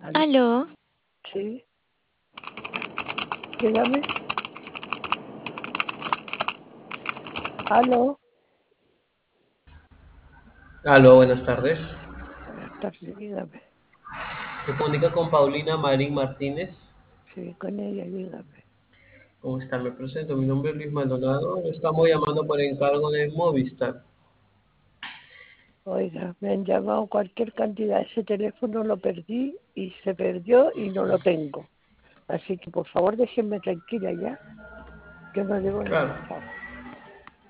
Aló, Sí, dígame. Aló, Aló, buenas tardes. buenas tardes, dígame. Se comunica con Paulina Marín Martínez. Sí, con ella, dígame. ¿Cómo está? Me presento. Mi nombre es Luis Maldonado. Estamos llamando por encargo de Movistar. Oiga, me han llamado cualquier cantidad. Ese teléfono lo perdí y se perdió y no lo tengo. Así que por favor déjenme tranquila ya. Yo no debo Claro. nada. Chao.